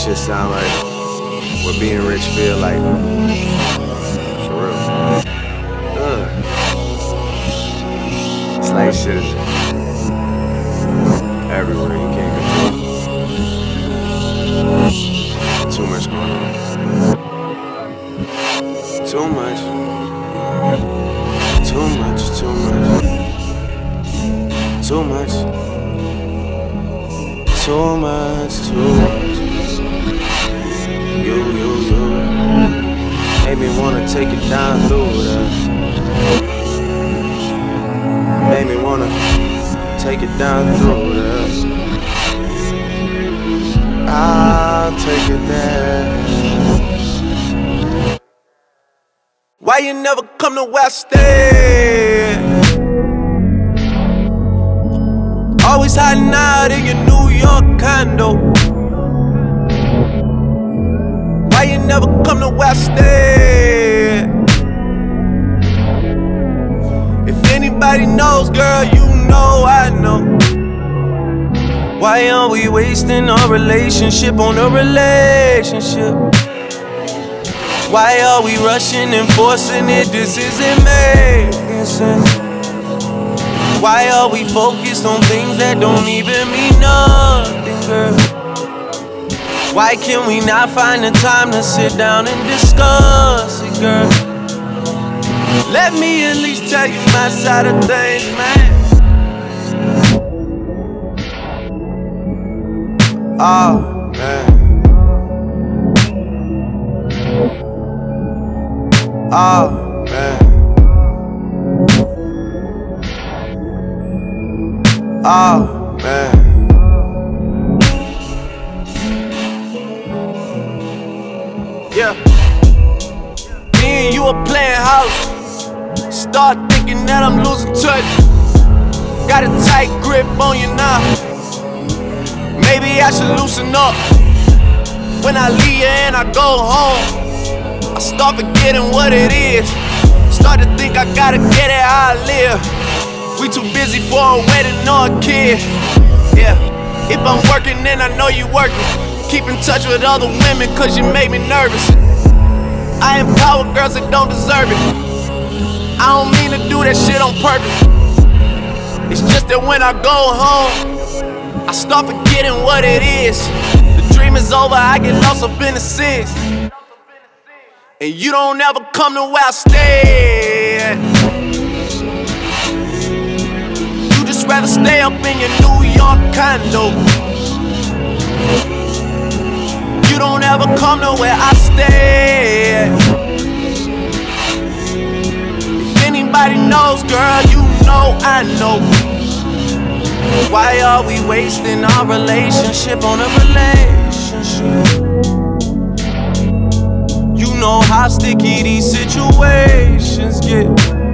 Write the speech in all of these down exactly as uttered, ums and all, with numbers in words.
shit sound like what being rich feel like. For real. Ugh. It's like shit is everywhere, you can't control it. Too much going on. Too much. Too much, too much. Too much. Too much, too much. You, you, you. Made me wanna take it down through that. Made me wanna take it down through that. I'll take it there. Why you never come to West End? Always hiding out in your New York condo. Why you never come to West End? If anybody knows, girl, you know I know. Why are we wasting our relationship on a relationship? Why are we rushing and forcing it? This isn't making sense. Why are we focused on things that don't even mean nothing, girl? Why can we not find the time to sit down and discuss it, girl? Let me at least tell you my side of things, man. Oh, man. Oh, man. Oh, man. Yeah. Me and you are playing house. Start thinking that I'm losing touch. Got a tight grip on you now. Maybe I should loosen up. When I leave you and I go home, I start forgetting what it is. Start to think I gotta get it how I live. We too busy for a wedding or a kid. Yeah, if I'm working then I know you working. Keep in touch with other women cause you make me nervous. I empower girls that don't deserve it. I don't mean to do that shit on purpose. It's just that when I go home, I start forgetting what it is. The dream is over, I get lost up in the six. And you don't ever come to where I stay. You just rather stay up in your New York condo. You don't ever come to where I stay. If anybody knows, girl, you know I know. Why are we wasting our relationship on a relationship? You know how sticky these situations get.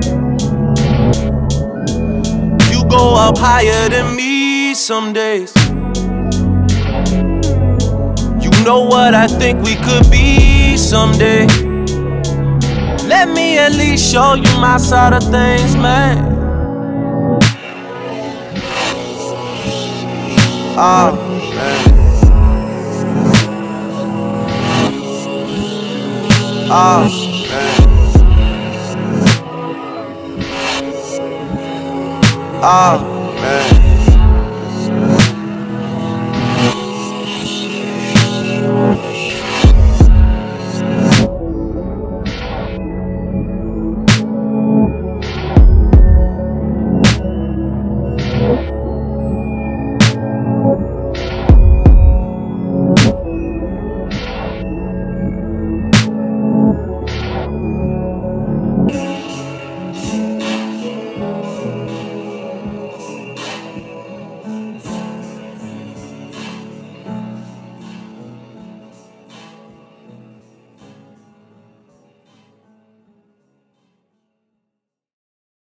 You go up higher than me some days. You know what I think we could be someday. Let me at least show you my side of things, man. Oh, man. Oh, man. Oh.